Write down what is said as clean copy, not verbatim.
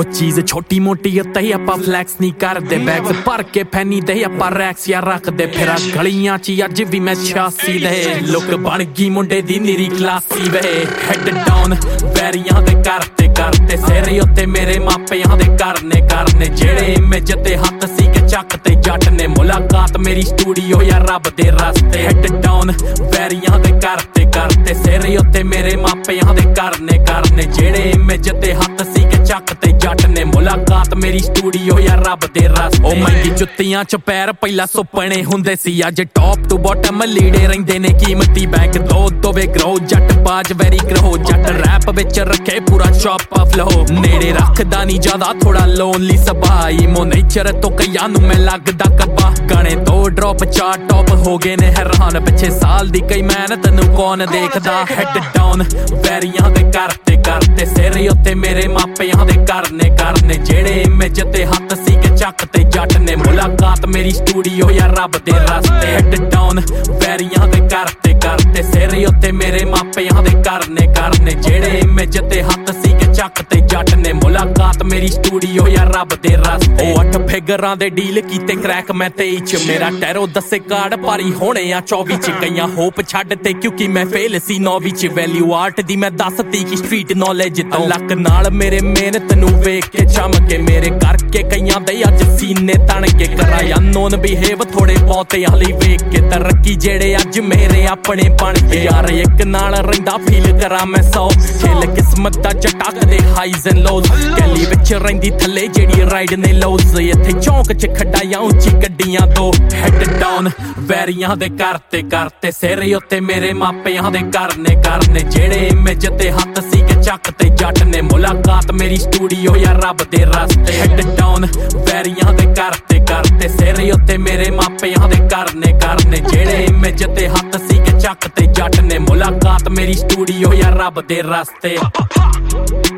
ਉਹ ਚੀਜ਼ ਛੋਟੀ ਮੋਟੀ ਉੱਤੇ ਆਪਾਂ ਫਲੈਕਸ ਨਹੀਂ ਕਰਦੇ ਬੈਗਸ ਭਰ ਕੇ ਫੈਨੀ ਦੇ ਆਪਾਂ ਰੈਕਸ ਯਾ ਰੱਖਦੇ ਫਿਰਾਂ ਗਲੀਆਂ 'ਚ ਅੱਜ ਵੀ ਮੈਂ 86 ਦੇ ਲੁੱਕ ਬਣ ਗਈ ਮੁੰਡੇ ਦੀ ਨੀਰੀ ਕਲਾਸੀ ਵੇ ਹੈਡ ਡਾਊਨ ਵੈਰੀਆਂ ਦੇ ਕਰਤੇ ਕਰਤੇ ਸਿਰ ਉੱਤੇ ਮੇਰੇ ਮਾਪਿਆਂ ਦੇ ਕਰਨੇ ਜਿਹੜੇ ਇਮੇਜ ਤੇ ਹੱਥ ਸੀ ਕਿ ਚੱਕ ਤੇ ਜੱਟ ਨੇ ਮੁਲਾਕਾਤ ਮੇਰੀ ਸਟੂਡੀਓ ਯਾ ਰੱਬ ਦੇ ਰਸਤੇ ਹੈਡ ਡਾਊਨ ਵੈਰੀਆਂ ਦੇ ਕਰਤੇ ਕਰਤੇ ਸਿਰ ਉੱਤੇ ਮੇਰੇ ਮਾਪਿਆਂ ਦੇ ਕਰਨੇ ਜਿਹੜੇ ਇਮੇਜ ਤੇ ਹੱਥ ਸੀ ਕਿ ਚੱਕ ਤੇ ਜੱਟ ਨੇ ਮੁਲਾਕਾਤ ਮੇਰੀ ਸਟੂਡੀਓ ਯਾ ਰੱਬ ਦੇ ਰਸਤੇ ਉਹ ਮਹਿੰਗੀ ਜੁੱਤੀਆਂ 'ਚ ਪੈਰ ਪਹਿਲਾਂ ਸੁਪਨੇ ਹੁੰਦੇ ਸੀ ਅੱਜ ਟੌਪ ਟੂ ਬਾਟਮ ਲੀੜੇ ਰਹਿੰਦੇ ਨੇ ਕੀਮਤੀ ਬੈਗ ਦੋਵੇ ਗਰੋ ਜੱਟ ਬਾਜ ਵੈਰੀ ਗਰੋ ਜੱਟ ਰੈਪ ਵਿੱਚ ਰੱਖੇ ਪੂਰਾ ਸ਼ੌਪ ਆਫ ਲਹੋ ਨੇੜੇ ਰੱਖਦਾ ਨਹੀਂ ਜ਼ਿਆਦਾ ਥੋੜਾ ਲੋਨਲੀ ਸਬਾਈ ਮੋ ਨੇਚਰ ਤੋਂ ਕਈਆਂ ਨੂੰ ਮੈਂ ਲੱਗਦਾ ਕੱਬਾ ਗਾਣੇ ਤੋਂ ਡ੍ਰੌਪ ਚਾਰ ਟੌਪ ਹੋ ਗਏ ਨੇ ਹੈਰਾਨ ਪਿੱਛੇ ਸਾਲ ਦੀ ਕਈ ਮਿਹਨਤ ਨੂੰ ਕੌਣ ਦੇਖਦਾ ਹੈਡ ਡਾਊਨ ਵੈਰੀਆਂ ਦੇ ਕਰਤੇ ਸਿਰ ਉੱਤੇ ਮੇਰੇ ਮਾਪਿਆਂ ਦੇ ਕਰਨੇ ਜਿਹੜੇ ਇਮੇਜ ਤੇ ਹੱਥ ਸੀ ਕਿ ਚੱਕ ਤੇ ਜੱਟ ਨੇ ਮੁਲਾਕਾਤ ਮੇਰੀ ਸਟੂਡੀਓ ਯਾ ਰੱਬ ਦੇ ਰਸਤੇ ਹੈਡ ਡਾਊਨ ਵੈਰੀਆਂ ਦੇ ਕਰਤੇ ਸਿਰ ਉੱਤੇ ਮੇਰੇ ਮਾਪਿਆਂ ਦੇ ਕਰਨੇ ਜਿਹੜੇ ਇਮੇਜ ਤੇ ਹੱਥ ਸੀ ਕਿ ਚੱਕ ਤੇ ਜੱਟ ਨੇ ਮੁਲਾਕਾਤ ਮੇਰੀ ਸਟੂਡੀਓ ਯਾ ਰੱਬ ਦੇ ਰਸਤੇ ਉਹ 8 ਫਿਗਰਾਂ ਦੇ ਡੀਲ ਕੀਤੇ ਕਰੈਕ ਮੈਂ 23 'ਚ ਮੇਰਾ ਟੈਰੋ ਦੱਸੇ ਕਾਰਡ ਭਾਰੀ ਹੋਣੇ ਆ 24 'ਚ ਗਈਆਂ ਹੋਪ ਛੱਡ ਤੇ ਕਿਉਂਕਿ ਮੈਂ ਫੇਲ ਸੀ 9ਵੀਂ 'ਚ ਵੈਲਿਊ ਆਰਟ ਦੀ ਮੈਂ ਦੱਸਤੀ ਕਿ ਸਟਰੀਟ ਨੌਲੇਜ ਤੋਂ ਲੱਕ ਨਾਲ ਮੇਰੇ ਮਿਹਨਤ ਨੂੰ ਵੇਖ ਕੇ ਚਮ ਕੇ ਮੇਰੇ ਕਰਕੇ ਕਈਆਂ ਦੇ ਅੱਜ ਸੀਨੇ ਤਣ ਕੇ ਕਰਾਇਆ ਨੋਨ ਬਿਹੇਵ ਥੋੜੇ ਬਹੁਤਿਆਂ ਲਈ ਵੇਖ ਕੇ ਤਰੱਕੀ ਜਿਹੜੇ ਅੱਜ ਮੇਰੇ ਆਪਣੇ ਬਣ ਕੇ ਯਾਰ ਇੱਕ ਨਾਲ ਰਹਿੰਦਾ ਫੀਲ ਕਰਾਂ ਮੈਂ 100 ਖੇਲ ਕਿਸਮਤ ਦਾ ਚਟਾਕ ਦੇ ਹਾਈਜ਼ ਐਂਡ ਲੋਜ਼ ਗਲੀ ਵਿੱਚ ਰਹਿੰਦੀ ਥੱਲੇ ਜਿਹੜੀ ਰਾਈਡ ਨੇ ਲੋਜ਼ ਇੱਥੇ ਚੌਂਕ 'ਚ ਖੱਡਾਂ ਉੱਚੀ ਗੱਡੀਆਂ ਦੋ ਹੈਡ ਡਾਊਨ ਵੈਰੀਆਂ ਦੇ ਕਰਤੇ ਸਿਰ ਉੱਤੇ ਮੇਰੇ ਮਾਪਿਆਂ ਦੇ ਕਰਨੇ ਜਿਹੜੇ ਇਮੇਜ ਤੇ ਹੱਥ ਸੀ ਕਿ ਚੱਕ ਤੇ ਜੱਟ ਨੇ ਮੁਲਾਕਾਤ ਮੇਰੀ ਸਟੂਡੀਓ ਯਾ ਰੱਬ ਦੇ ਰਸਤੇ ਹੈਡ ਡਾਊਨ ਵੈਰੀਆਂ ਦੇ ਕਰਤੇ ਸਿਰ ਉੱਤੇ ਮੇਰੇ ਮਾਪਿਆਂ ਦੇ ਕਰਨੇ ਜਿਹੜੇ ਇਮੇਜ ਤੇ ਹੱਥ ਸੀ ਕਿ ਚੱਕ ਤੇ ਜੱਟ ਨੇ ਮੁਲਾਕਾਤ ਮੇਰੀ ਸਟੂਡੀਓ ਯਾ ਰੱਬ ਦੇ ਰਸਤੇ